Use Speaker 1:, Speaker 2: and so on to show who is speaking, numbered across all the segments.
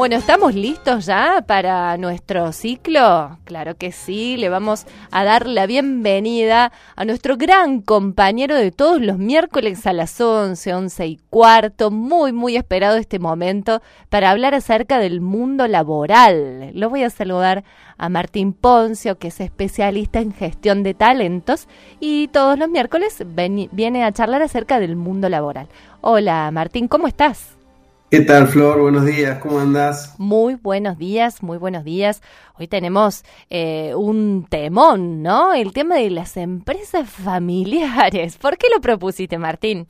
Speaker 1: Bueno, ¿estamos listos ya para nuestro ciclo? Claro que sí, le vamos a dar la bienvenida a nuestro gran compañero de todos los miércoles a las 11:15, muy esperado este momento para hablar acerca del mundo laboral. Lo voy a saludar a Martín Poncio, que es especialista en gestión de talentos y todos los miércoles viene a charlar acerca del mundo laboral. Hola Martín, ¿cómo estás?
Speaker 2: ¿Qué tal, Flor? Buenos días, ¿cómo andás?
Speaker 1: Muy buenos días, muy buenos días. Hoy tenemos un temón, ¿no? El tema de las empresas familiares. ¿Por qué lo propusiste, Martín?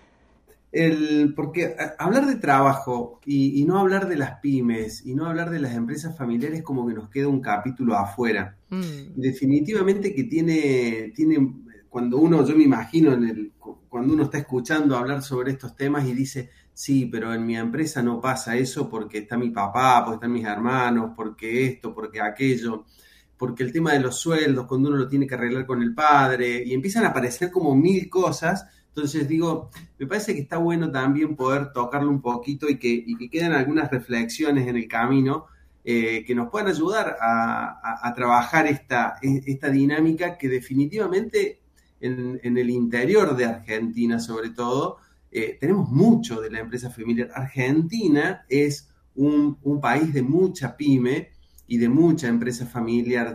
Speaker 2: Porque hablar de trabajo y no hablar de las pymes y no hablar de las empresas familiares como que nos queda un capítulo afuera. Definitivamente que tiene cuando uno, yo me imagino cuando uno está escuchando hablar sobre estos temas y dice, sí, pero en mi empresa no pasa eso porque está mi papá, porque están mis hermanos, porque esto, porque aquello, porque el tema de los sueldos, cuando uno lo tiene que arreglar con el padre, y empiezan a aparecer como mil cosas. Entonces digo, me parece que está bueno también poder tocarlo un poquito y que queden algunas reflexiones en el camino que nos puedan ayudar a trabajar esta dinámica que definitivamente en el interior de Argentina, sobre todo, tenemos mucho de la empresa familiar. Argentina es un país de mucha pyme y de mucha empresa familiar,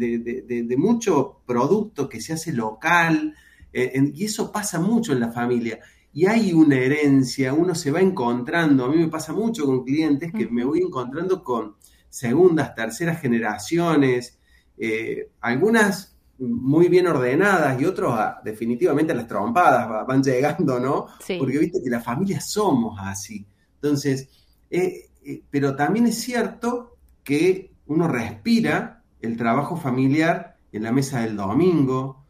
Speaker 2: de mucho producto que se hace local, y eso pasa mucho en la familia. Y hay una herencia, uno se va encontrando, a mí me pasa mucho con clientes que me voy encontrando con segundas, terceras generaciones, algunas muy bien ordenadas y otros definitivamente a las trompadas van llegando, ¿no?
Speaker 1: Sí.
Speaker 2: Porque viste que las familias somos así. Entonces, pero también es cierto que uno respira el trabajo familiar en la mesa del domingo,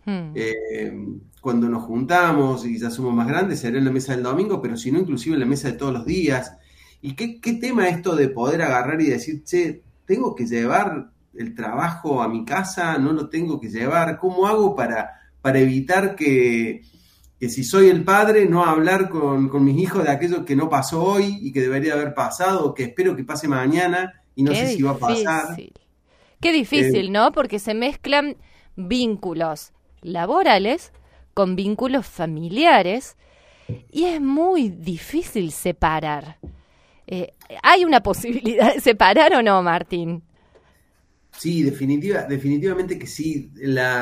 Speaker 2: cuando nos juntamos y ya somos más grandes, será en la mesa del domingo, pero si no, inclusive en la mesa de todos los días. ¿Y qué tema esto de poder agarrar y decir, che, tengo que llevar el trabajo a mi casa, no lo tengo que llevar? ¿Cómo hago para evitar que si soy el padre, no hablar con mis hijos de aquello que no pasó hoy y que debería haber pasado, o que espero que pase mañana y no sé si va a pasar?
Speaker 1: Qué difícil, ¿no? Porque se mezclan vínculos laborales con vínculos familiares y es muy difícil separar. ¿Hay una posibilidad de separar o no, Martín?
Speaker 2: Sí, definitivamente que sí.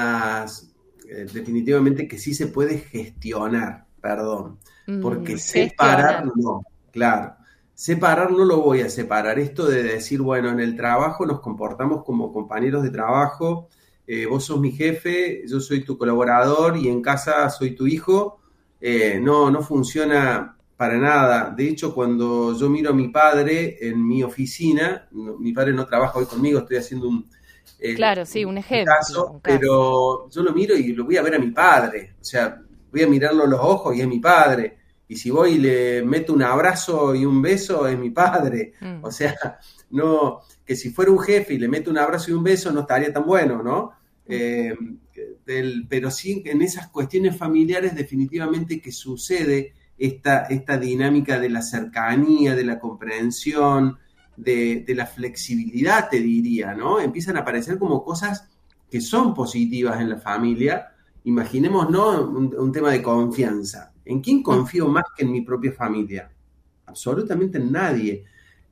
Speaker 2: Definitivamente que sí se puede gestionar, perdón. Porque separar no, claro. Separar no lo voy a separar. Esto de decir, bueno, en el trabajo nos comportamos como compañeros de trabajo, vos sos mi jefe, yo soy tu colaborador y en casa soy tu hijo, no funciona para nada. De hecho, cuando yo miro a mi padre en mi oficina, mi padre no trabaja hoy conmigo, estoy haciendo un
Speaker 1: ejemplo.
Speaker 2: Caso, pero yo lo miro y lo voy a ver a mi padre. O sea, voy a mirarlo a los ojos y es mi padre. Y si voy y le meto un abrazo y un beso, es mi padre. O sea, no, que si fuera un jefe y le meto un abrazo y un beso no estaría tan bueno, ¿no? Pero sí, en esas cuestiones familiares definitivamente que sucede esta dinámica de la cercanía, de la comprensión, de la flexibilidad, te diría, ¿no? Empiezan a aparecer como cosas que son positivas en la familia. Imaginemos, ¿no? Un tema de confianza. ¿En quién confío más que en mi propia familia? Absolutamente en nadie.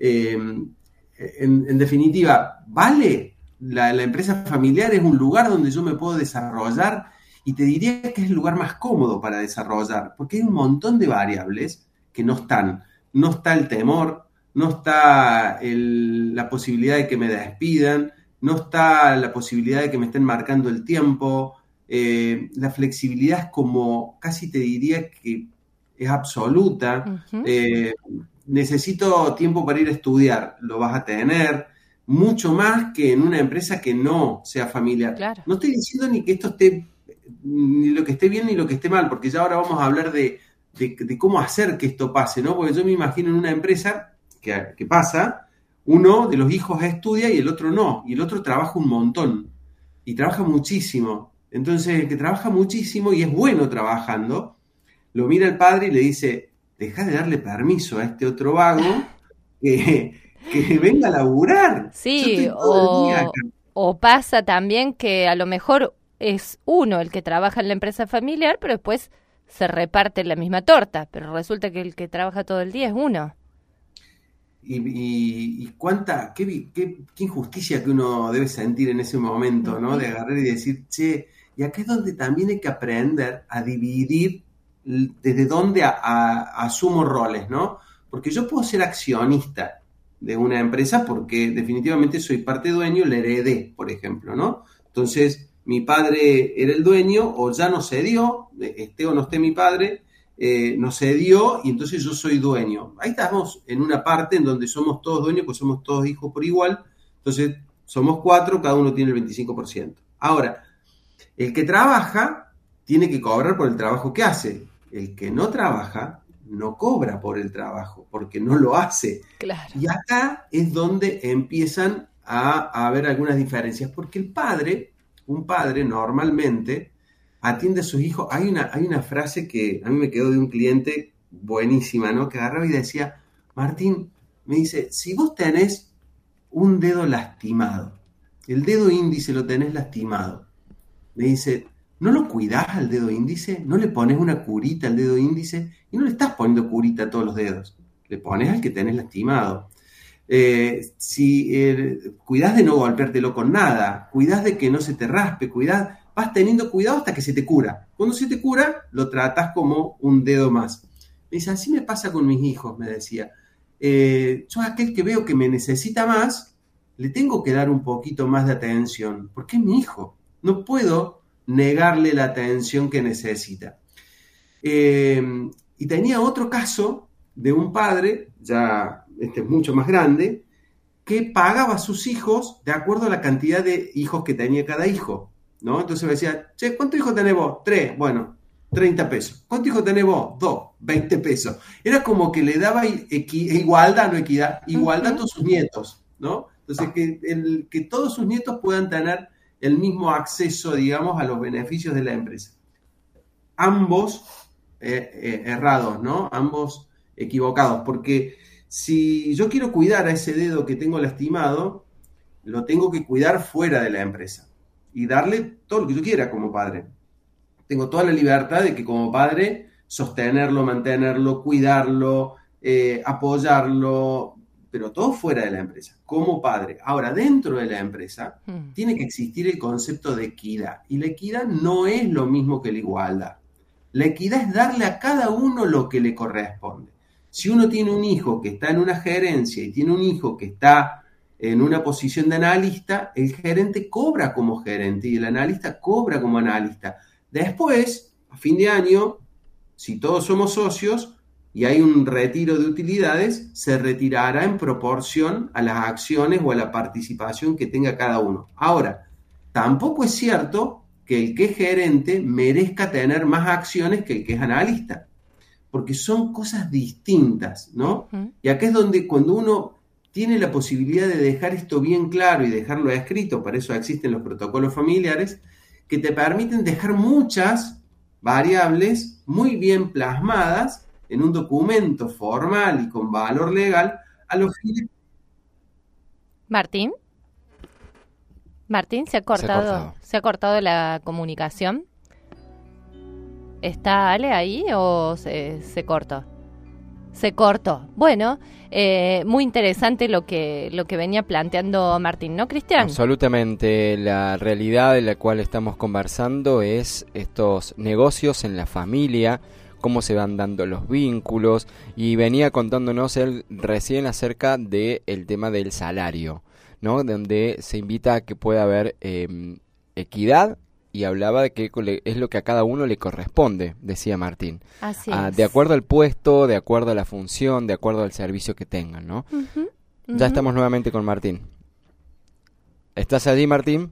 Speaker 2: En definitiva, ¿vale? La empresa familiar es un lugar donde yo me puedo desarrollar y te diría que es el lugar más cómodo para desarrollar, porque hay un montón de variables que no están. No está el temor, no está la posibilidad de que me despidan, no está la posibilidad de que me estén marcando el tiempo. La flexibilidad es como, casi te diría que es absoluta. Necesito tiempo para ir a estudiar, lo vas a tener, mucho más que en una empresa que no sea familiar.
Speaker 1: Claro.
Speaker 2: No estoy diciendo ni que esto esté, ni lo que esté bien ni lo que esté mal, porque ya ahora vamos a hablar de cómo hacer que esto pase, ¿no? Porque yo me imagino en una empresa que pasa, uno de los hijos estudia y el otro no, y el otro trabaja un montón, y trabaja muchísimo. Entonces, el que trabaja muchísimo y es bueno trabajando, lo mira el padre y le dice, dejá de darle permiso a este otro vago que que venga a laburar.
Speaker 1: Sí, o pasa también que a lo mejor es uno el que trabaja en la empresa familiar, pero después se reparte la misma torta, pero resulta que el que trabaja todo el día es uno.
Speaker 2: Y qué injusticia que uno debe sentir en ese momento, ¿no? De agarrar y decir, che, y acá es donde también hay que aprender a dividir desde dónde asumo roles, ¿no? Porque yo puedo ser accionista de una empresa porque definitivamente soy parte dueño, la heredé, por ejemplo, ¿no? Entonces, mi padre era el dueño o ya no cedió, esté o no esté mi padre, no cedió y entonces yo soy dueño. Ahí estamos en una parte en donde somos todos dueños, pues somos todos hijos por igual, entonces somos 4, cada uno tiene el 25%. Ahora, el que trabaja tiene que cobrar por el trabajo que hace. El que no trabaja no cobra por el trabajo, porque no lo hace.
Speaker 1: Claro.
Speaker 2: Y acá es donde empiezan a haber algunas diferencias, porque un padre normalmente atiende a sus hijos. Hay una frase que a mí me quedó de un cliente buenísima, ¿no? Que agarraba y decía, Martín, me dice, si vos tenés un dedo lastimado, el dedo índice lo tenés lastimado, me dice, ¿no lo cuidás al dedo índice? ¿No le pones una curita al dedo índice? Y no le estás poniendo curita a todos los dedos, le pones al que tenés lastimado. Cuidás de no golpeártelo con nada, cuidás de que no se te raspe, vas teniendo cuidado hasta que se te cura. Cuando se te cura, lo tratás como un dedo más. Me dice, así me pasa con mis hijos, me decía. Yo a aquel que veo que me necesita más, le tengo que dar un poquito más de atención, porque es mi hijo. No puedo negarle la atención que necesita. Y tenía otro caso de un padre, ya este es mucho más grande, que pagaba a sus hijos de acuerdo a la cantidad de hijos que tenía cada hijo, ¿no? Entonces me decía, che, ¿cuántos hijos tenés vos? 3, bueno, 30 pesos. ¿Cuántos hijos tenés vos? 2, 20 pesos. Era como que le daba igualdad, no equidad, igualdad a todos sus nietos, ¿no? Entonces que todos sus nietos puedan tener el mismo acceso, digamos, a los beneficios de la empresa. Ambos errados, ¿no? Ambos equivocados, porque si yo quiero cuidar a ese dedo que tengo lastimado, lo tengo que cuidar fuera de la empresa y darle todo lo que yo quiera como padre. Tengo toda la libertad de que como padre sostenerlo, mantenerlo, cuidarlo, apoyarlo, pero todo fuera de la empresa, como padre. Ahora, dentro de la empresa, tiene que existir el concepto de equidad. Y la equidad no es lo mismo que la igualdad. La equidad es darle a cada uno lo que le corresponde. Si uno tiene un hijo que está en una gerencia y tiene un hijo que está en una posición de analista, el gerente cobra como gerente y el analista cobra como analista. Después, a fin de año, si todos somos socios, y hay un retiro de utilidades, se retirará en proporción a las acciones o a la participación que tenga cada uno. Ahora, tampoco es cierto que el que es gerente merezca tener más acciones que el que es analista, porque son cosas distintas, ¿no? Y acá es donde cuando uno tiene la posibilidad de dejar esto bien claro y dejarlo escrito, para eso existen los protocolos familiares, que te permiten dejar muchas variables muy bien plasmadas en un documento formal y con valor legal a los fines.
Speaker 1: Martín, ¿se ha cortado la comunicación? ¿Está Ale ahí o se cortó? Se cortó. Bueno, muy interesante lo que venía planteando Martín, ¿no, Cristian?
Speaker 3: Absolutamente. La realidad de la cual estamos conversando es estos negocios en la familia, cómo se van dando los vínculos, y venía contándonos él recién acerca del tema del salario, ¿no? Donde se invita a que pueda haber equidad, y hablaba de que es lo que a cada uno le corresponde, decía Martín.
Speaker 1: Así es.
Speaker 3: De acuerdo al puesto, de acuerdo a la función, de acuerdo al servicio que tengan, ¿no? Ya estamos nuevamente con Martín. ¿Estás allí, Martín?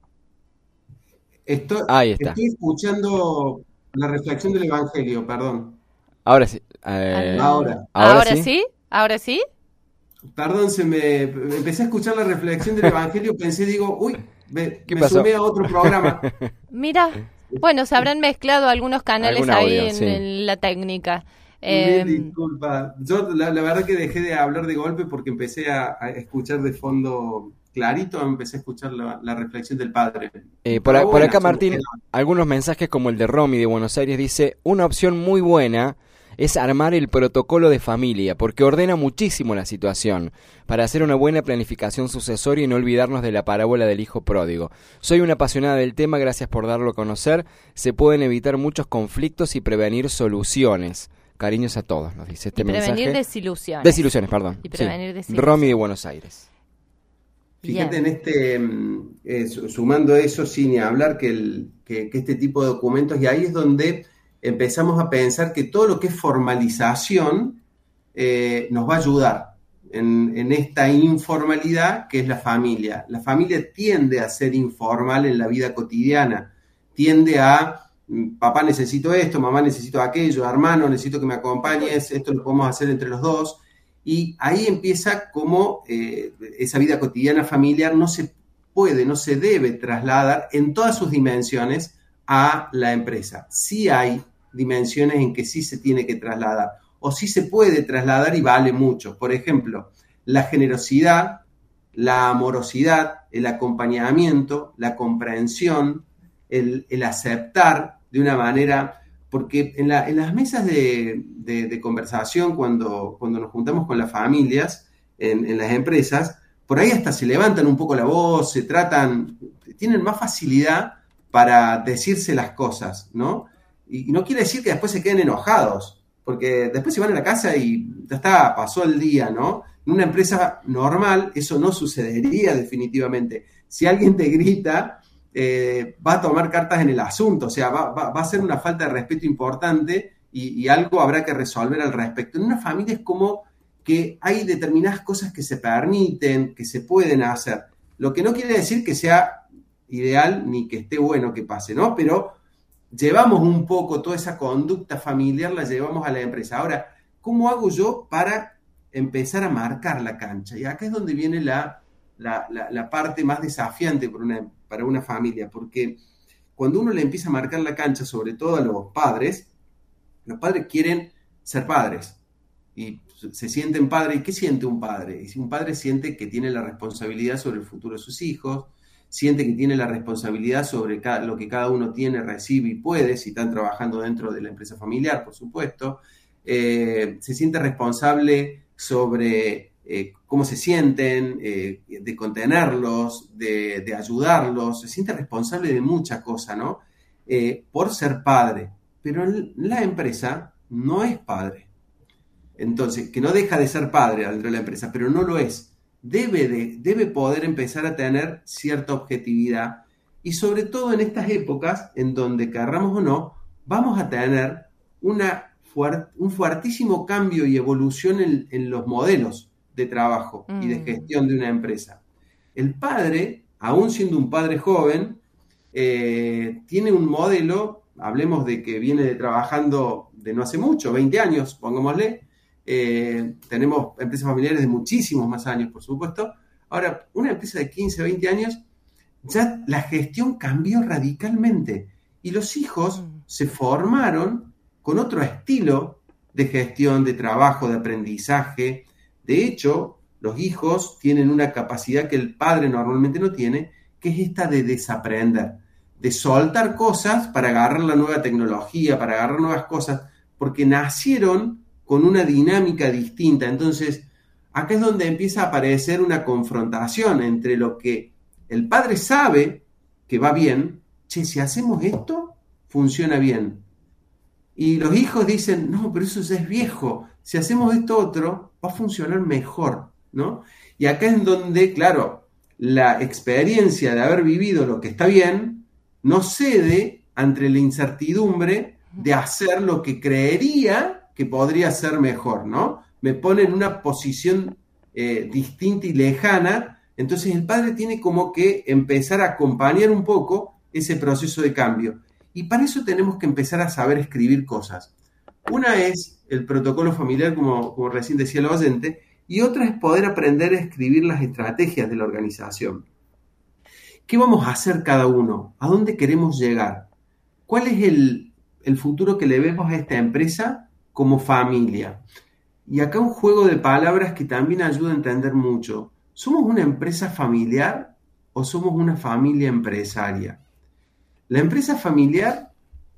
Speaker 3: Ahí está.
Speaker 2: Estoy escuchando la reflexión del Evangelio, perdón.
Speaker 3: Ahora sí.
Speaker 1: ¿Ahora sí? ¿Ahora sí?
Speaker 2: Perdón, empecé a escuchar la reflexión del Evangelio, uy, me sumé a otro programa.
Speaker 1: Mira, bueno, se habrán mezclado algunos canales ahí
Speaker 3: audio,
Speaker 1: en la técnica.
Speaker 2: Disculpa. Yo la verdad que dejé de hablar de golpe porque empecé a escuchar de fondo clarito, empecé a escuchar la reflexión del padre.
Speaker 3: Por acá, Martín, algunos mensajes como el de Romy de Buenos Aires dice: una opción muy buena es armar el protocolo de familia, porque ordena muchísimo la situación, para hacer una buena planificación sucesoria y no olvidarnos de la parábola del hijo pródigo. Soy una apasionada del tema, gracias por darlo a conocer. Se pueden evitar muchos conflictos y prevenir soluciones. Cariños a todos, nos dice este mensaje.
Speaker 1: Prevenir desilusiones.
Speaker 3: Desilusiones, perdón.
Speaker 1: Y prevenir desilusiones.
Speaker 3: Romy de Buenos Aires.
Speaker 2: Fíjate en sumando eso, sin hablar que este tipo de documentos, y ahí es donde empezamos a pensar que todo lo que es formalización nos va a ayudar en esta informalidad que es la familia. La familia tiende a ser informal en la vida cotidiana, tiende a papá necesito esto, mamá necesito aquello, hermano necesito que me acompañes, esto lo podemos hacer entre los dos. Y ahí empieza como esa vida cotidiana familiar no se puede, no se debe trasladar en todas sus dimensiones a la empresa. Sí hay dimensiones en que sí se tiene que trasladar, o sí se puede trasladar y vale mucho. Por ejemplo, la generosidad, la amorosidad, el acompañamiento, la comprensión, el aceptar de una manera... Porque en las mesas de conversación, cuando nos juntamos con las familias, en las empresas, por ahí hasta se levantan un poco la voz, tienen más facilidad para decirse las cosas, ¿no? Y no quiere decir que después se queden enojados, porque después se van a la casa y ya está, pasó el día, ¿no? En una empresa normal eso no sucedería definitivamente. Si alguien te grita... va a tomar cartas en el asunto, o sea, va a ser una falta de respeto importante y algo habrá que resolver al respecto. En una familia es como que hay determinadas cosas que se permiten, que se pueden hacer, lo que no quiere decir que sea ideal ni que esté bueno que pase, ¿no? Pero llevamos un poco toda esa conducta familiar, la llevamos a la empresa. Ahora, ¿cómo hago yo para empezar a marcar la cancha? Y acá es donde viene la parte más desafiante para una familia, porque cuando uno le empieza a marcar la cancha, sobre todo a los padres quieren ser padres y se sienten padres. ¿Y qué siente un padre? Un padre siente que tiene la responsabilidad sobre el futuro de sus hijos, siente que tiene la responsabilidad sobre lo que cada uno tiene, recibe y puede, si están trabajando dentro de la empresa familiar, por supuesto. Se siente responsable sobre cómo se sienten, de contenerlos, de ayudarlos, se siente responsable de mucha cosa, ¿no? Por ser padre. Pero la empresa no es padre. Entonces, que no deja de ser padre dentro de la empresa, pero no lo es. Debe poder empezar a tener cierta objetividad, y sobre todo en estas épocas en donde, querramos o no, vamos a tener un fuertísimo cambio y evolución en los modelos de trabajo y de gestión de una empresa. El padre, aún siendo un padre joven, tiene un modelo, hablemos de que viene trabajando de no hace mucho, 20 años, pongámosle. Tenemos empresas familiares de muchísimos más años, por supuesto. Ahora, una empresa de 15, 20 años, ya la gestión cambió radicalmente y los hijos se formaron con otro estilo de gestión, de trabajo, de aprendizaje. De hecho, los hijos tienen una capacidad que el padre normalmente no tiene, que es esta de desaprender, de soltar cosas para agarrar la nueva tecnología, para agarrar nuevas cosas, porque nacieron con una dinámica distinta. Entonces, acá es donde empieza a aparecer una confrontación entre lo que el padre sabe que va bien, si hacemos esto, funciona bien. Y los hijos dicen, no, pero eso ya es viejo, si hacemos esto otro, va a funcionar mejor, ¿no? Y acá es donde, claro, la experiencia de haber vivido lo que está bien no cede ante la incertidumbre de hacer lo que creería que podría ser mejor, ¿no? Me pone en una posición distinta y lejana. Entonces el padre tiene como que empezar a acompañar un poco ese proceso de cambio. Y para eso tenemos que empezar a saber escribir cosas. Una es el protocolo familiar, como recién decía el oyente, y otra es poder aprender a escribir las estrategias de la organización. ¿Qué vamos a hacer cada uno? ¿A dónde queremos llegar? ¿Cuál es el futuro que le vemos a esta empresa como familia. Y acá un juego de palabras que también ayuda a entender mucho. ¿Somos una empresa familiar o somos una familia empresaria? La empresa familiar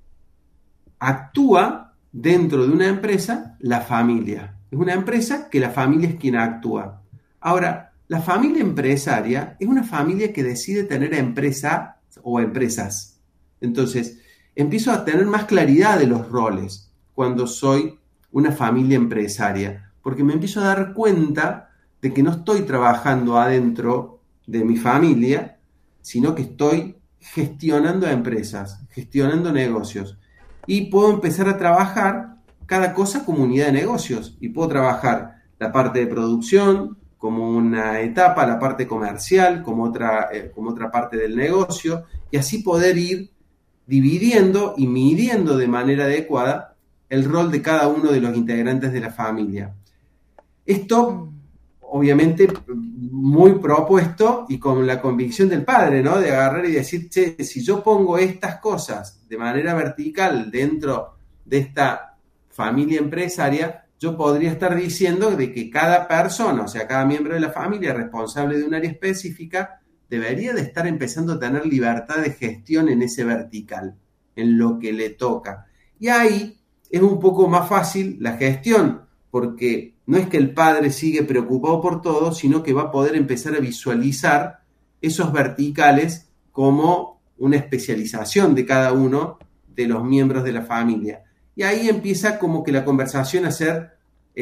Speaker 2: actúa dentro de una empresa, la familia. Es una empresa que la familia es quien actúa. Ahora, la familia empresaria es una familia que decide tener empresa o empresas. Entonces, empiezo a tener más claridad de los roles cuando soy una familia empresaria, porque me empiezo a dar cuenta de que no estoy trabajando adentro de mi familia, sino que estoy gestionando empresas, gestionando negocios. Y puedo empezar a trabajar cada cosa como unidad de negocios. Y puedo trabajar la parte de producción como una etapa, la parte comercial como otra parte del negocio, y así poder ir dividiendo y midiendo de manera adecuada el rol de cada uno de los integrantes de la familia. Esto, obviamente, muy propuesto y con la convicción del padre, ¿no? De agarrar y decir, che, si yo pongo estas cosas de manera vertical dentro de esta familia empresaria, yo podría estar diciendo de que cada persona, o sea, cada miembro de la familia responsable de un área específica, debería de estar empezando a tener libertad de gestión en ese vertical, en lo que le toca. Y ahí es un poco más fácil la gestión, porque no es que el padre sigue preocupado por todo, sino que va a poder empezar a visualizar esos verticales como una especialización de cada uno de los miembros de la familia. Y ahí empieza como que la conversación a ser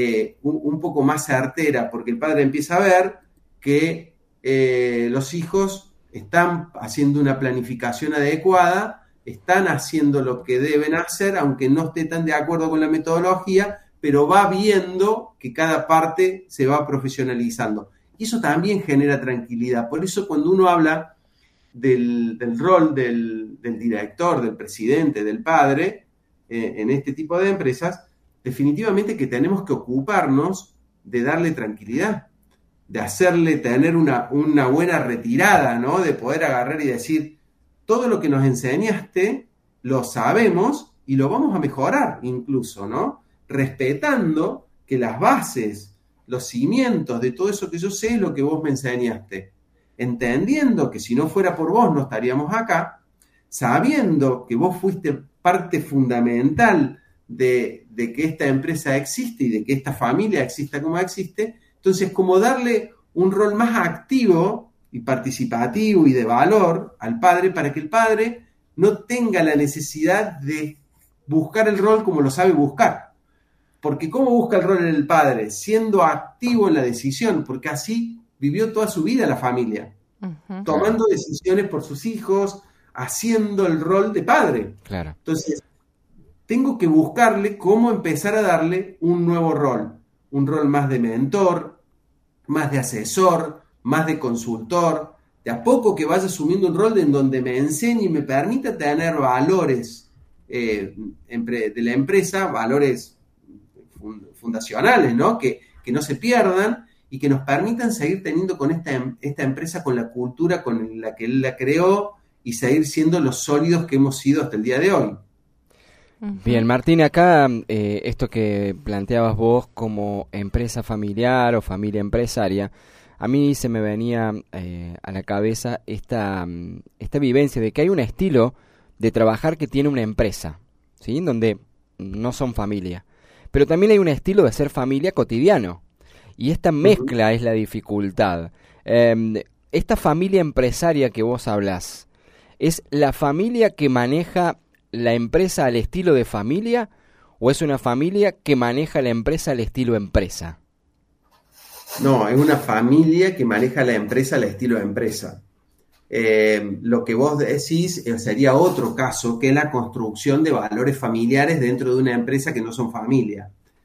Speaker 2: un poco más certera, porque el padre empieza a ver que los hijos están haciendo una planificación adecuada, están haciendo lo que deben hacer, aunque no esté tan de acuerdo con la metodología, pero va viendo que cada parte se va profesionalizando. Y eso también genera tranquilidad. Por eso cuando uno habla del rol del director, del presidente, del padre, en este tipo de empresas, definitivamente que tenemos que ocuparnos de darle tranquilidad, de hacerle tener una buena retirada, ¿no? De poder agarrar y decir, todo lo que nos enseñaste lo sabemos y lo vamos a mejorar incluso, ¿no? Respetando que las bases, los cimientos de todo eso que yo sé es lo que vos me enseñaste. Entendiendo que si no fuera por vos no estaríamos acá, sabiendo que vos fuiste parte fundamental de que esta empresa existe y de que esta familia exista como existe, entonces como darle un rol más activo y participativo y de valor al padre para que el padre no tenga la necesidad de buscar el rol como lo sabe buscar. Porque ¿cómo busca el rol en el padre? Siendo activo en la decisión, porque así vivió toda su vida la familia, tomando decisiones por sus hijos, haciendo el rol de padre.
Speaker 3: Claro.
Speaker 2: Entonces, tengo que buscarle cómo empezar a darle un nuevo rol, un rol más de mentor, más de asesor, más de consultor, de a poco que vaya asumiendo un rol en donde me enseñe y me permita tener valores de la empresa, valores fundacionales, ¿no? Que no se pierdan y que nos permitan seguir teniendo con esta empresa, con la cultura con la que él la creó y seguir siendo los sólidos que hemos sido hasta el día de hoy.
Speaker 3: Bien, Martín, acá esto que planteabas vos como empresa familiar o familia empresaria, a mí se me venía a la cabeza esta vivencia de que hay un estilo de trabajar que tiene una empresa, ¿sí? En donde no son familia, pero también hay un estilo de ser familia cotidiano, y esta mezcla es la dificultad. Esta familia empresaria que vos hablás, ¿es la familia que maneja la empresa al estilo de familia o es una familia que maneja la empresa al estilo empresa?
Speaker 2: No, es una familia que maneja la empresa al estilo de empresa. Lo que vos decís sería otro caso, que es la construcción de valores familiares dentro de una empresa que no son familia.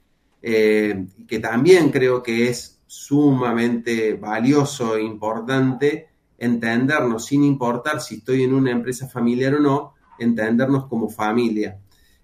Speaker 2: Que también creo que es sumamente valioso e importante entendernos, sin importar si estoy en una empresa familiar o no, entendernos como familia.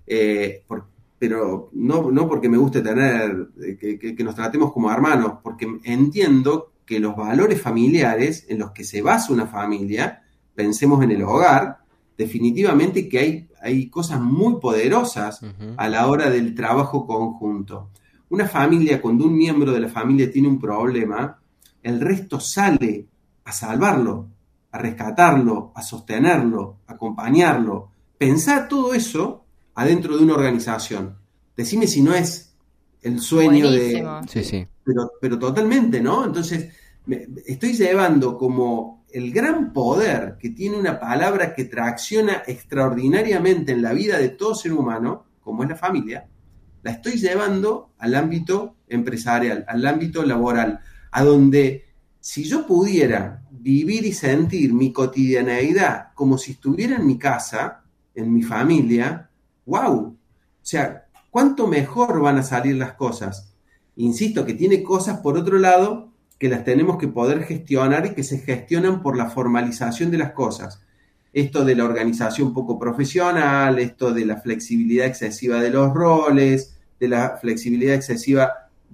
Speaker 2: Pero no porque me guste tener, que nos tratemos como hermanos, porque entiendo que los valores familiares en los que se basa una familia, pensemos en el hogar, definitivamente que hay cosas muy poderosas a la hora del trabajo conjunto. Una familia, cuando un miembro de la familia tiene un problema, el resto sale a salvarlo, a rescatarlo, a sostenerlo, a acompañarlo. Pensá todo eso adentro de una organización. Decime si no es el sueño.
Speaker 1: Buenísimo.
Speaker 3: Sí.
Speaker 2: Pero totalmente, ¿no? Entonces, estoy llevando como el gran poder que tiene una palabra que tracciona extraordinariamente en la vida de todo ser humano, como es la familia, la estoy llevando al ámbito empresarial, al ámbito laboral, a donde si yo pudiera vivir y sentir mi cotidianeidad como si estuviera en mi casa, en mi familia, ¡wow! O sea, ¿cuánto mejor van a salir las cosas? Insisto que tiene cosas, por otro lado, que las tenemos que poder gestionar y que se gestionan por la formalización de las cosas. Esto de la organización poco profesional, esto de la flexibilidad excesiva de los roles, de la flexibilidad excesiva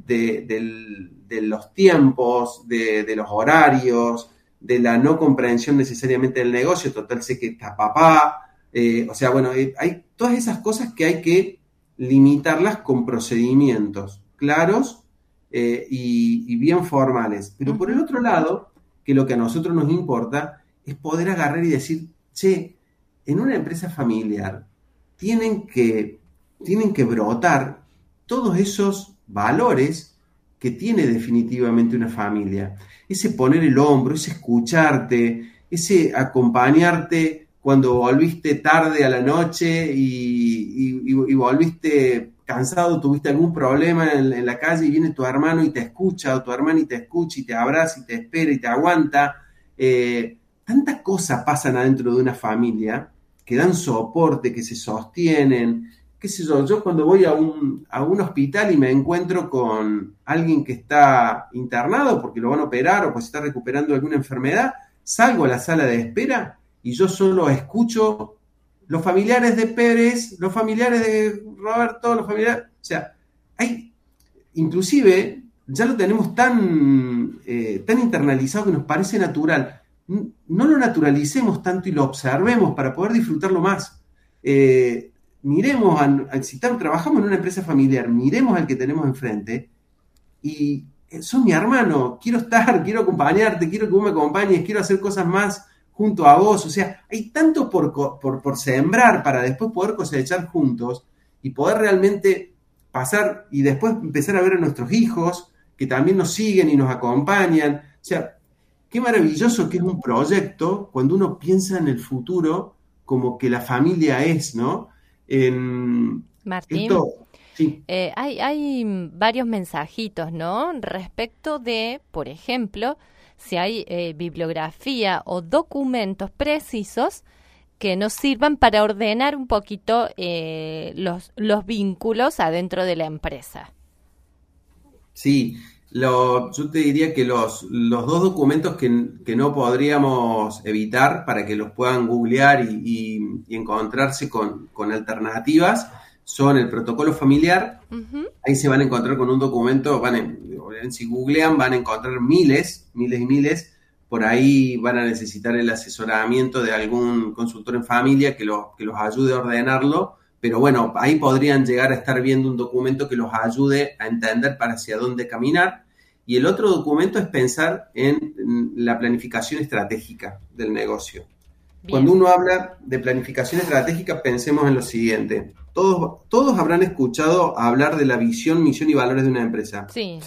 Speaker 2: de los tiempos, de los horarios, de la no comprensión necesariamente del negocio, total sé que está papá, hay todas esas cosas que hay que limitarlas con procedimientos claros y bien formales. Pero por el otro lado, que lo que a nosotros nos importa es poder agarrar y decir, che, en una empresa familiar tienen que brotar todos esos valores que tiene definitivamente una familia. Ese poner el hombro, ese escucharte, ese acompañarte cuando volviste tarde a la noche y volviste cansado, tuviste algún problema en la calle y viene tu hermano y te escucha, o tu hermana y te escucha y te abraza y te espera y te aguanta. Tantas cosas pasan adentro de una familia que dan soporte, que se sostienen. Qué sé yo cuando voy a un hospital y me encuentro con alguien que está internado porque lo van a operar o pues está recuperando alguna enfermedad, salgo a la sala de espera y yo solo escucho los familiares de Pérez, los familiares de Roberto, los familiares... O sea, inclusive ya lo tenemos tan internalizado que nos parece natural. No lo naturalicemos tanto y lo observemos para poder disfrutarlo más. Miremos, si trabajamos en una empresa familiar, miremos al que tenemos enfrente y sos mi hermano, quiero acompañarte, quiero que vos me acompañes, quiero hacer cosas más junto a vos. O sea, hay tanto por sembrar para después poder cosechar juntos y poder realmente pasar y después empezar a ver a nuestros hijos que también nos siguen y nos acompañan. O sea, qué maravilloso que es un proyecto cuando uno piensa en el futuro como que la familia es, ¿no?
Speaker 1: Martín,
Speaker 2: sí.
Speaker 1: hay varios mensajitos, ¿no? Respecto de, por ejemplo, si hay bibliografía o documentos precisos que nos sirvan para ordenar un poquito los vínculos adentro de la empresa.
Speaker 2: Sí, yo te diría que los dos documentos que no podríamos evitar para que los puedan googlear y encontrarse con alternativas son el protocolo familiar. Uh-huh. Ahí se van a encontrar con un documento, si googlean van a encontrar miles y miles. Por ahí van a necesitar el asesoramiento de algún consultor en familia que los ayude a ordenarlo. Pero bueno, ahí podrían llegar a estar viendo un documento que los ayude a entender para hacia dónde caminar. Y el otro documento es pensar en la planificación estratégica del negocio. Bien. Cuando uno habla de planificación estratégica, pensemos en lo siguiente. Todos habrán escuchado hablar de la visión, misión y valores de una empresa.
Speaker 1: Sí.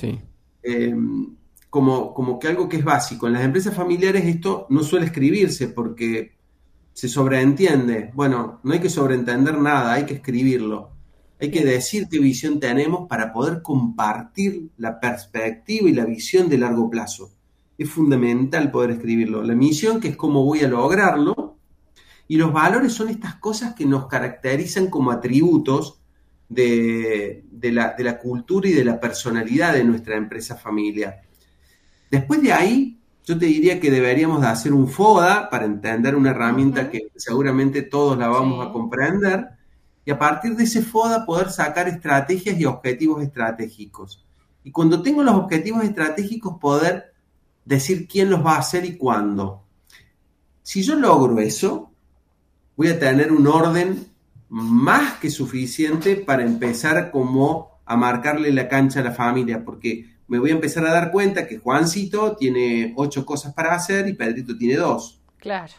Speaker 2: Como que algo que es básico. En las empresas familiares esto no suele escribirse porque se sobreentiende. Bueno, no hay que sobreentender nada, hay que escribirlo. Hay que decir qué visión tenemos para poder compartir la perspectiva y la visión de largo plazo. Es fundamental poder escribirlo. La misión, que es cómo voy a lograrlo, y los valores son estas cosas que nos caracterizan como atributos de la cultura y de la personalidad de nuestra empresa familiar. Después de ahí, yo te diría que deberíamos de hacer un FODA para entender una herramienta que seguramente todos la vamos a comprender, y a partir de ese FODA poder sacar estrategias y objetivos estratégicos. Y cuando tengo los objetivos estratégicos, poder decir quién los va a hacer y cuándo. Si yo logro eso, voy a tener un orden más que suficiente para empezar como a marcarle la cancha a la familia, porque me voy a empezar a dar cuenta que Juancito tiene 8 cosas para hacer y Pedrito tiene 2.
Speaker 1: Claro.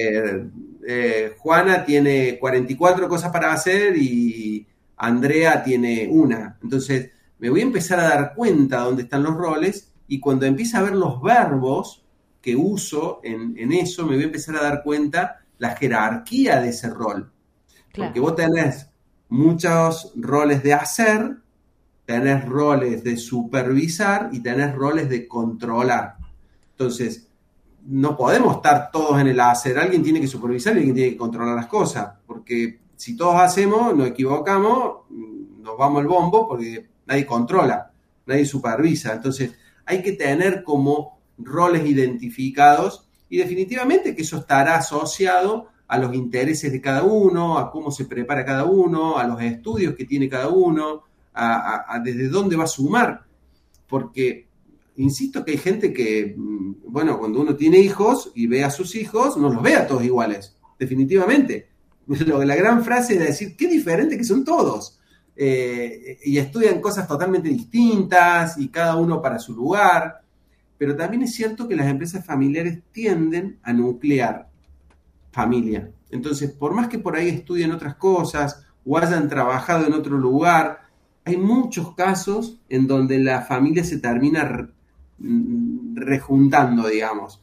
Speaker 2: Juana tiene 44 cosas para hacer y Andrea tiene 1. Entonces me voy a empezar a dar cuenta dónde están los roles, y cuando empiece a ver los verbos que uso en eso, me voy a empezar a dar cuenta la jerarquía de ese rol. Claro. Porque vos tenés muchos roles de hacer, tenés roles de supervisar y tenés roles de controlar. Entonces, no podemos estar todos en el hacer. Alguien tiene que supervisar y alguien tiene que controlar las cosas. Porque si todos hacemos, nos equivocamos, nos vamos al bombo porque nadie controla, nadie supervisa. Entonces, hay que tener como roles identificados, y definitivamente que eso estará asociado a los intereses de cada uno, a cómo se prepara cada uno, a los estudios que tiene cada uno, a desde dónde va a sumar. Porque, insisto que hay gente que, bueno, cuando uno tiene hijos y ve a sus hijos, no los ve a todos iguales, definitivamente. La gran frase de decir, qué diferente que son todos. Y estudian cosas totalmente distintas y cada uno para su lugar, pero también es cierto que las empresas familiares tienden a nuclear familia. Entonces, por más que por ahí estudien otras cosas o hayan trabajado en otro lugar, hay muchos casos en donde la familia se termina rejuntando, digamos,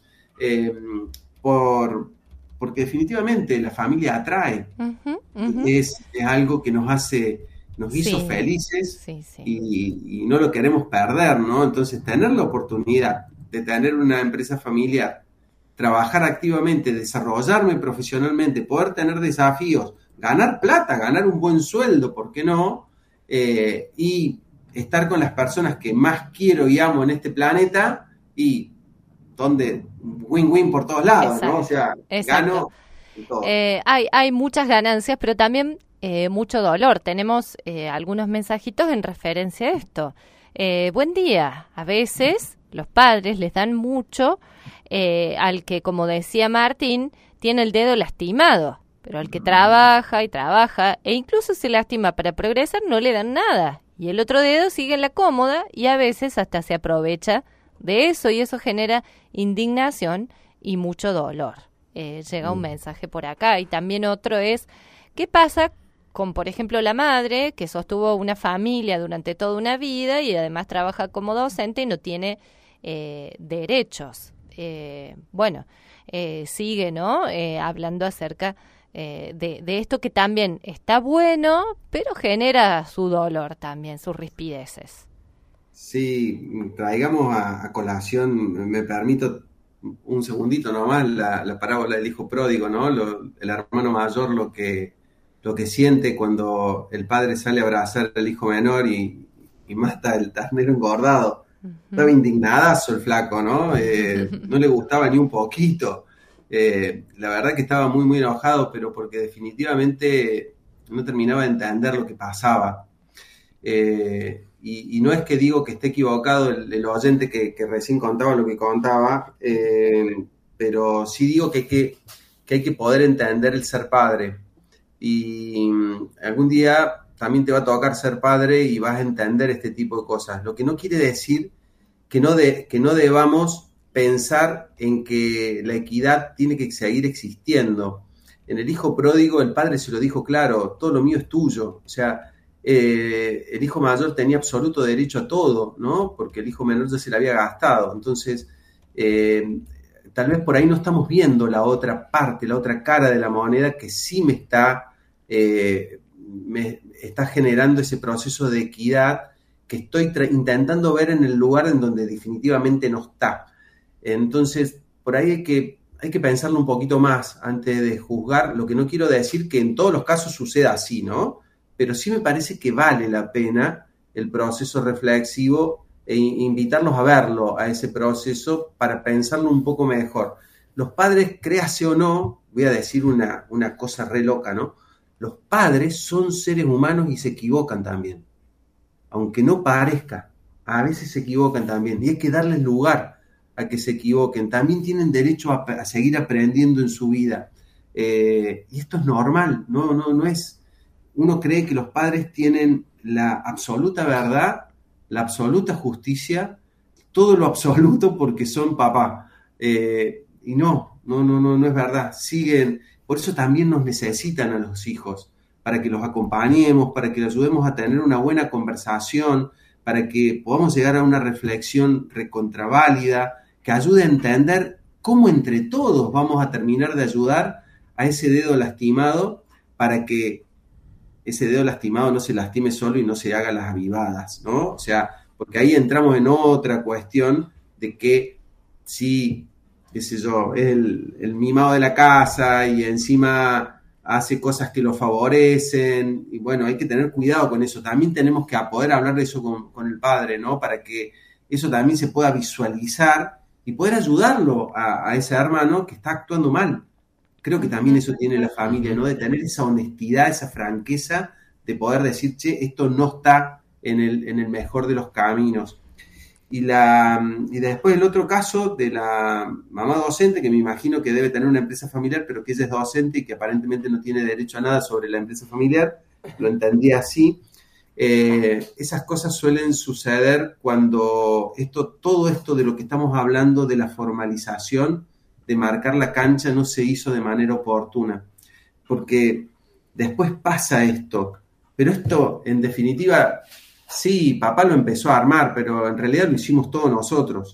Speaker 2: porque definitivamente la familia atrae. Es algo que nos hizo felices, y no lo queremos perder, ¿no? Entonces, tener la oportunidad de tener una empresa familiar, trabajar activamente, desarrollarme profesionalmente, poder tener desafíos, ganar plata, ganar un buen sueldo, ¿por qué no? Y estar con las personas que más quiero y amo en este planeta, y donde win-win por todos lados. Exacto. ¿No? O sea, gano y todo.
Speaker 1: Hay muchas ganancias, pero también mucho dolor. Tenemos algunos mensajitos en referencia a esto. Buen día. A veces los padres les dan mucho al que, como decía Martín, tiene el dedo lastimado, pero al que trabaja y trabaja e incluso se lastima para progresar, no le dan nada. Y el otro dedo sigue en la cómoda y a veces hasta se aprovecha de eso, y eso genera indignación y mucho dolor. Llega un mensaje por acá. Y también otro es, ¿qué pasa con, por ejemplo, la madre que sostuvo una familia durante toda una vida y además trabaja como docente y no tiene derechos? Sigue, ¿no? Hablando acerca de esto, que también está bueno, pero genera su dolor también, sus rispideces.
Speaker 2: Sí, traigamos a colación, me permito un segundito nomás, la parábola del hijo pródigo, ¿no? El hermano mayor lo que siente cuando el padre sale a abrazar al hijo menor y mata el ternero engordado. Estaba indignadazo el flaco, ¿no? No le gustaba ni un poquito. La verdad que estaba muy, muy enojado, pero porque definitivamente no terminaba de entender lo que pasaba. Y no es que digo que esté equivocado el oyente que recién contaba lo que contaba, pero sí digo que hay que poder entender el ser padre. Y algún día también te va a tocar ser padre y vas a entender este tipo de cosas. Lo que no quiere decir que no debamos pensar en que la equidad tiene que seguir existiendo. En el hijo pródigo el padre se lo dijo claro, todo lo mío es tuyo. O sea, el hijo mayor tenía absoluto derecho a todo, ¿no? Porque el hijo menor ya se le había gastado. Entonces, tal vez por ahí no estamos viendo la otra parte, la otra cara de la moneda que sí me está generando ese proceso de equidad que estoy intentando ver en el lugar en donde definitivamente no está. Entonces, por ahí hay que pensarlo un poquito más antes de juzgar, lo que no quiero decir que en todos los casos suceda así, ¿no? Pero sí me parece que vale la pena el proceso reflexivo e invitarlos a verlo, a ese proceso, para pensarlo un poco mejor. Los padres, créase o no, voy a decir una cosa re loca, ¿no? Los padres son seres humanos y se equivocan también. Aunque no parezca, a veces se equivocan también. Y hay que darles lugar a que se equivoquen. También tienen derecho a seguir aprendiendo en su vida. Y esto es normal, no es... Uno cree que los padres tienen la absoluta verdad, la absoluta justicia, todo lo absoluto porque son papá. Y no es verdad. Por eso también nos necesitan a los hijos, para que los acompañemos, para que los ayudemos a tener una buena conversación, para que podamos llegar a una reflexión recontraválida, que ayude a entender cómo entre todos vamos a terminar de ayudar a ese dedo lastimado, para que ese dedo lastimado no se lastime solo y no se haga las avivadas, ¿no? O sea, porque ahí entramos en otra cuestión de que sí, qué sé yo, es el mimado de la casa y encima hace cosas que lo favorecen, y bueno, hay que tener cuidado con eso. También tenemos que poder hablar de eso con el padre, ¿no? Para que eso también se pueda visualizar y poder ayudarlo a ese hermano que está actuando mal. Creo que también eso tiene la familia, ¿no? De tener esa honestidad, esa franqueza, de poder decir, che, esto no está en el mejor de los caminos. Y después el otro caso de la mamá docente, que me imagino que debe tener una empresa familiar, pero que ella es docente y que aparentemente no tiene derecho a nada sobre la empresa familiar, lo entendí así. Esas cosas suelen suceder cuando todo esto de lo que estamos hablando de la formalización, de marcar la cancha, no se hizo de manera oportuna. Porque después pasa esto, pero esto en definitiva... Sí, papá lo empezó a armar, pero en realidad lo hicimos todos nosotros.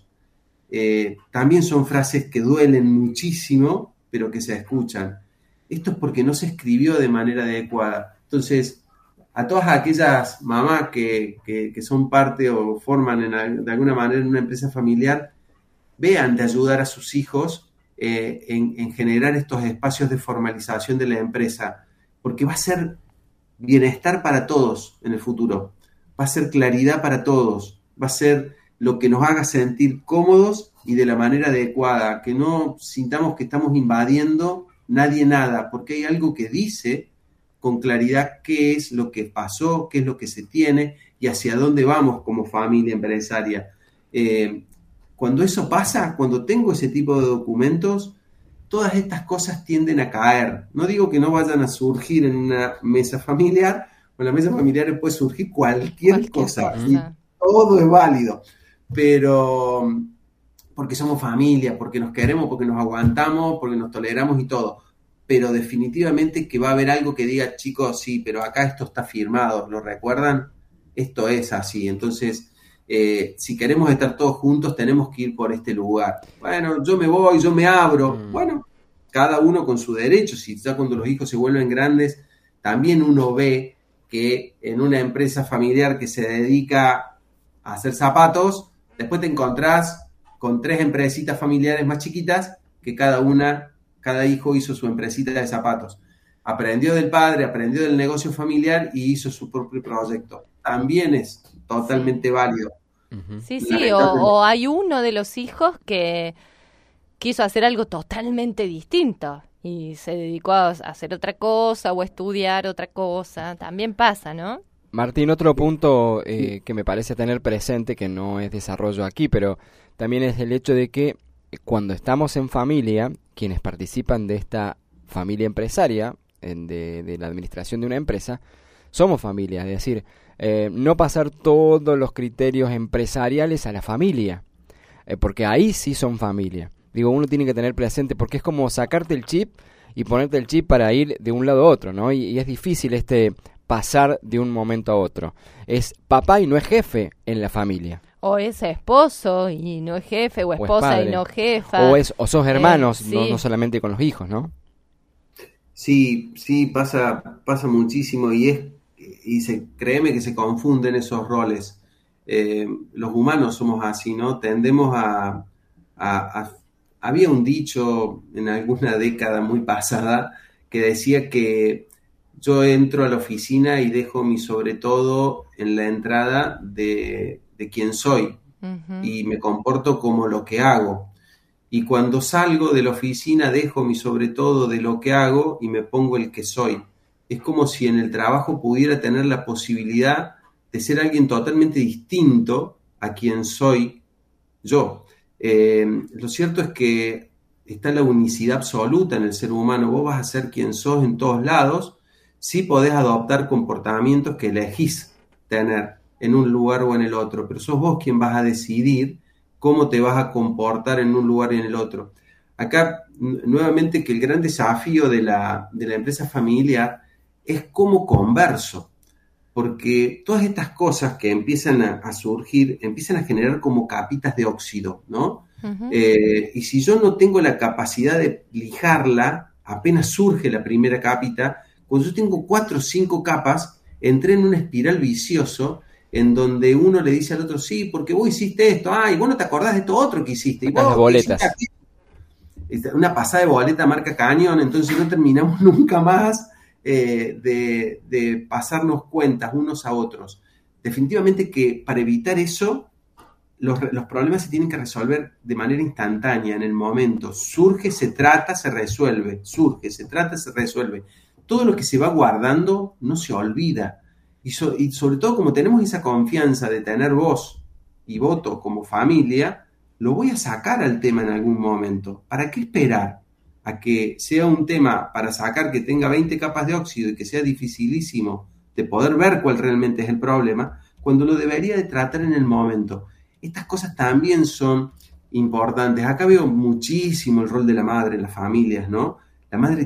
Speaker 2: También son frases que duelen muchísimo, pero que se escuchan. Esto es porque no se escribió de manera adecuada. Entonces, a todas aquellas mamás que son parte o forman de alguna manera en una empresa familiar, vean de ayudar a sus hijos en generar estos espacios de formalización de la empresa, porque va a ser bienestar para todos en el futuro. Va a ser claridad para todos, va a ser lo que nos haga sentir cómodos y de la manera adecuada, que no sintamos que estamos invadiendo nadie nada, porque hay algo que dice con claridad qué es lo que pasó, qué es lo que se tiene y hacia dónde vamos como familia empresaria. Cuando eso pasa, cuando tengo ese tipo de documentos, todas estas cosas tienden a caer. No digo que no vayan a surgir en una mesa familiar. Con la mesa familiar puede surgir cualquier cosa. Y todo es válido, pero porque somos familia, porque nos queremos, porque nos aguantamos, porque nos toleramos y todo, pero definitivamente que va a haber algo que diga, chicos, sí, pero acá esto está firmado, ¿lo recuerdan? Esto es así, entonces si queremos estar todos juntos tenemos que ir por este lugar. Bueno, yo me voy, yo me abro, bueno, cada uno con su derecho. Si ya cuando los hijos se vuelven grandes, también uno ve que en una empresa familiar que se dedica a hacer zapatos, después te encontrás con 3 empresitas familiares más chiquitas que cada hijo hizo su empresita de zapatos. Aprendió del padre, aprendió del negocio familiar y hizo su propio proyecto. También es totalmente válido.
Speaker 1: Sí, o hay uno de los hijos que quiso hacer algo totalmente distinto y se dedicó a hacer otra cosa o a estudiar otra cosa. También pasa, ¿no?
Speaker 3: Martín, otro punto que me parece tener presente, que no es desarrollo aquí, pero también es el hecho de que cuando estamos en familia, quienes participan de esta familia empresaria, de la administración de una empresa, somos familia, es decir, no pasar todos los criterios empresariales a la familia, porque ahí sí son familia. Digo, uno tiene que tener presente, porque es como sacarte el chip y ponerte el chip para ir de un lado a otro, ¿no? Y es difícil pasar de un momento a otro. Es papá y no es jefe en la familia.
Speaker 1: O es esposo y no es jefe, o esposa y no jefa.
Speaker 3: O sos hermanos, sí. no solamente con los hijos, ¿no?
Speaker 2: Sí, pasa muchísimo créeme que se confunden esos roles. Los humanos somos así, ¿no? Tendemos a había un dicho en alguna década muy pasada que decía que yo entro a la oficina y dejo mi sobre todo en la entrada de quién soy, y me comporto como lo que hago. Y cuando salgo de la oficina dejo mi sobre todo de lo que hago y me pongo el que soy. Es como si en el trabajo pudiera tener la posibilidad de ser alguien totalmente distinto a quien soy yo. Lo cierto es que está la unicidad absoluta en el ser humano, vos vas a ser quien sos en todos lados, sí podés adoptar comportamientos que elegís tener en un lugar o en el otro, pero sos vos quien vas a decidir cómo te vas a comportar en un lugar y en el otro. Acá, nuevamente, que el gran desafío de la empresa familiar es cómo converso, porque todas estas cosas que empiezan a surgir, empiezan a generar como capitas de óxido, ¿no? Uh-huh. Y si yo no tengo la capacidad de lijarla, apenas surge la primera capita, cuando yo tengo 4 o 5 capas, entré en una espiral vicioso en donde uno le dice al otro, sí, porque vos hiciste esto, y vos no te acordás de esto otro que hiciste. Y vos,
Speaker 3: las boletas.
Speaker 2: Una pasada de boleta marca cañón, entonces no terminamos nunca más de pasarnos cuentas unos a otros. Definitivamente que para evitar eso, los problemas se tienen que resolver de manera instantánea, en el momento. Surge, se trata, se resuelve. Surge, se trata, se resuelve. Todo lo que se va guardando no se olvida. Y sobre todo, como tenemos esa confianza de tener voz y voto como familia, lo voy a sacar al tema en algún momento. ¿Para qué esperar a que sea un tema para sacar que tenga 20 capas de óxido y que sea dificilísimo de poder ver cuál realmente es el problema, cuando lo debería de tratar en el momento? Estas cosas también son importantes. Acá veo muchísimo el rol de la madre en las familias, ¿no? La madre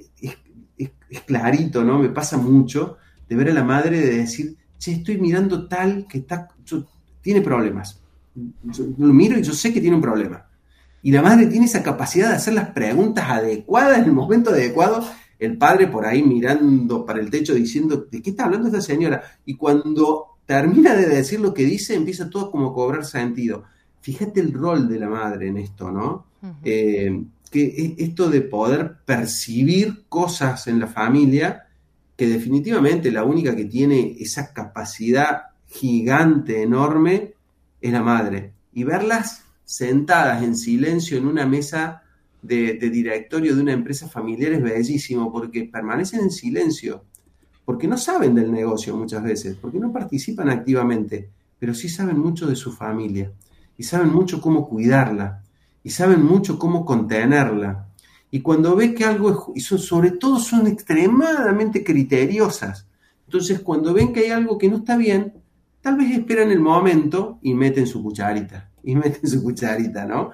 Speaker 2: es clarito, ¿no? Me pasa mucho de ver a la madre de decir, che, estoy mirando tal que tiene problemas. Yo lo miro y yo sé que tiene un problema. Y la madre tiene esa capacidad de hacer las preguntas adecuadas en el momento adecuado. El padre por ahí mirando para el techo diciendo, ¿de qué está hablando esta señora? Y cuando termina de decir lo que dice, empieza todo como a cobrar sentido. Fíjate el rol de la madre en esto, ¿no? Uh-huh. Que esto de poder percibir cosas en la familia, que definitivamente la única que tiene esa capacidad gigante, enorme, es la madre. Y verlas sentadas en silencio en una mesa de directorio de una empresa familiar es bellísimo, porque permanecen en silencio, porque no saben del negocio muchas veces, porque no participan activamente, pero sí saben mucho de su familia, y saben mucho cómo cuidarla, y saben mucho cómo contenerla. Y cuando ve que algo es, sobre todo son extremadamente criteriosas. Entonces, cuando ven que hay algo que no está bien, tal vez esperan el momento y meten su cucharita, ¿no?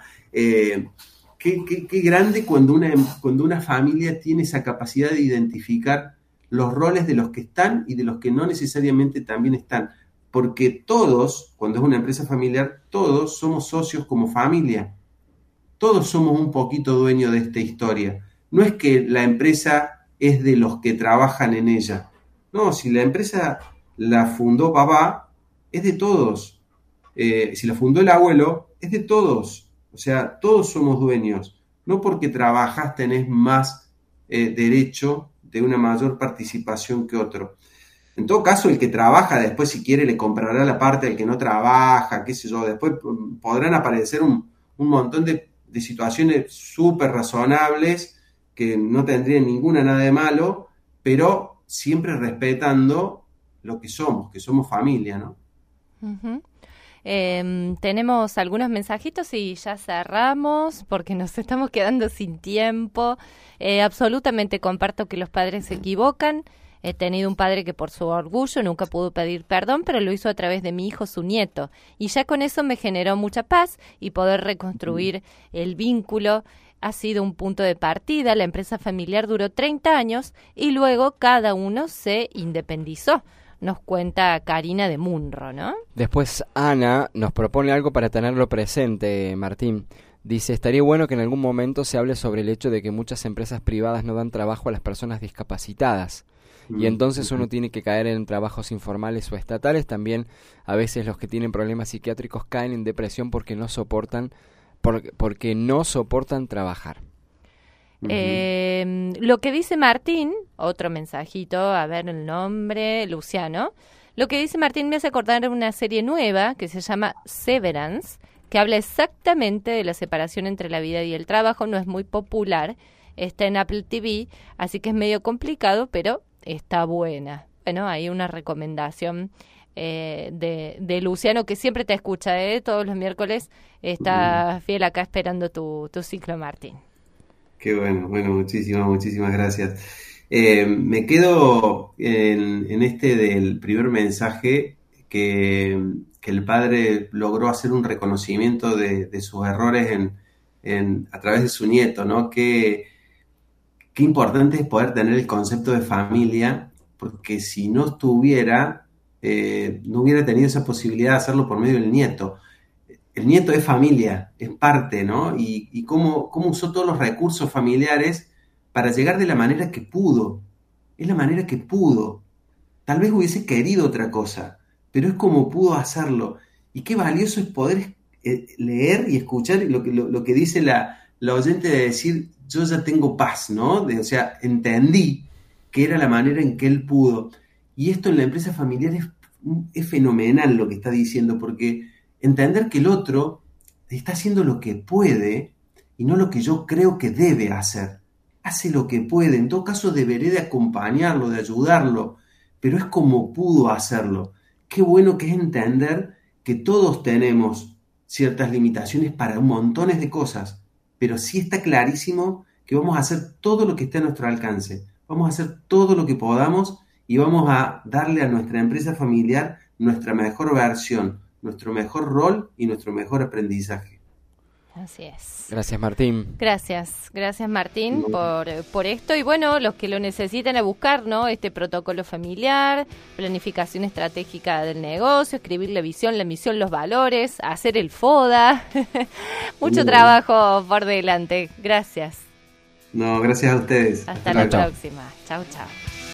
Speaker 2: Qué grande cuando una familia tiene esa capacidad de identificar los roles de los que están y de los que no necesariamente también están. Porque todos, cuando es una empresa familiar, todos somos socios como familia. Todos somos un poquito dueños de esta historia. No es que la empresa es de los que trabajan en ella. No, si la empresa la fundó papá, es de todos. Si la fundó el abuelo, es de todos. O sea, todos somos dueños. No porque trabajas tenés más derecho de una mayor participación que otro. En todo caso, el que trabaja después, si quiere, le comprará la parte del que no trabaja, qué sé yo. Después podrán aparecer un montón de situaciones súper razonables que no tendrían nada de malo, pero siempre respetando lo que somos familia, ¿no?
Speaker 1: Uh-huh. Tenemos algunos mensajitos y ya cerramos porque nos estamos quedando sin tiempo. Absolutamente comparto que los padres se equivocan. He tenido un padre que por su orgullo nunca pudo pedir perdón, pero lo hizo a través de mi hijo, su nieto. Y ya con eso me generó mucha paz y poder reconstruir el vínculo. Ha sido un punto de partida. La empresa familiar duró 30 años y luego cada uno se independizó. Nos cuenta Karina de Munro, ¿no?
Speaker 3: Después Ana nos propone algo para tenerlo presente, Martín. Dice, estaría bueno que en algún momento se hable sobre el hecho de que muchas empresas privadas no dan trabajo a las personas discapacitadas. Y entonces uno tiene que caer en trabajos informales o estatales. También a veces los que tienen problemas psiquiátricos caen en depresión porque no soportan trabajar.
Speaker 1: Lo que dice Martín, otro mensajito, a ver el nombre, Luciano. Lo que dice Martín me hace acordar una serie nueva que se llama Severance, que habla exactamente de la separación entre la vida y el trabajo. No es muy popular, está en Apple TV, así que es medio complicado, pero está buena. Bueno, hay una recomendación de Luciano, que siempre te escucha, todos los miércoles está fiel acá esperando tu ciclo, Martín.
Speaker 2: Qué bueno, muchísimas gracias. Me quedo en este del primer mensaje que el padre logró hacer un reconocimiento de sus errores a través de su nieto, ¿no? Qué importante es poder tener el concepto de familia, porque si no estuviera, no hubiera tenido esa posibilidad de hacerlo por medio del nieto. El nieto es familia, es parte, ¿no? Y cómo usó todos los recursos familiares para llegar de la manera que pudo. Es la manera que pudo. Tal vez hubiese querido otra cosa, pero es como pudo hacerlo. Y qué valioso es poder leer y escuchar lo que dice la oyente de decir, yo ya tengo paz, ¿no? O sea, entendí que era la manera en que él pudo. Y esto en la empresa familiar es fenomenal lo que está diciendo, porque entender que el otro está haciendo lo que puede y no lo que yo creo que debe hacer. Hace lo que puede, en todo caso deberé de acompañarlo, de ayudarlo, pero es como pudo hacerlo. Qué bueno que es entender que todos tenemos ciertas limitaciones para montones de cosas, pero sí está clarísimo que vamos a hacer todo lo que esté a nuestro alcance, vamos a hacer todo lo que podamos y vamos a darle a nuestra empresa familiar nuestra mejor versión, nuestro mejor rol y nuestro mejor aprendizaje.
Speaker 1: Así es.
Speaker 3: Gracias, Martín.
Speaker 1: Gracias Martín por esto. Y bueno, los que lo necesiten a buscar, ¿no? Este protocolo familiar, planificación estratégica del negocio, escribir la visión, la misión, los valores, hacer el FODA. Mucho trabajo por delante. Gracias.
Speaker 2: No, gracias a ustedes.
Speaker 1: Hasta la próxima. Chau.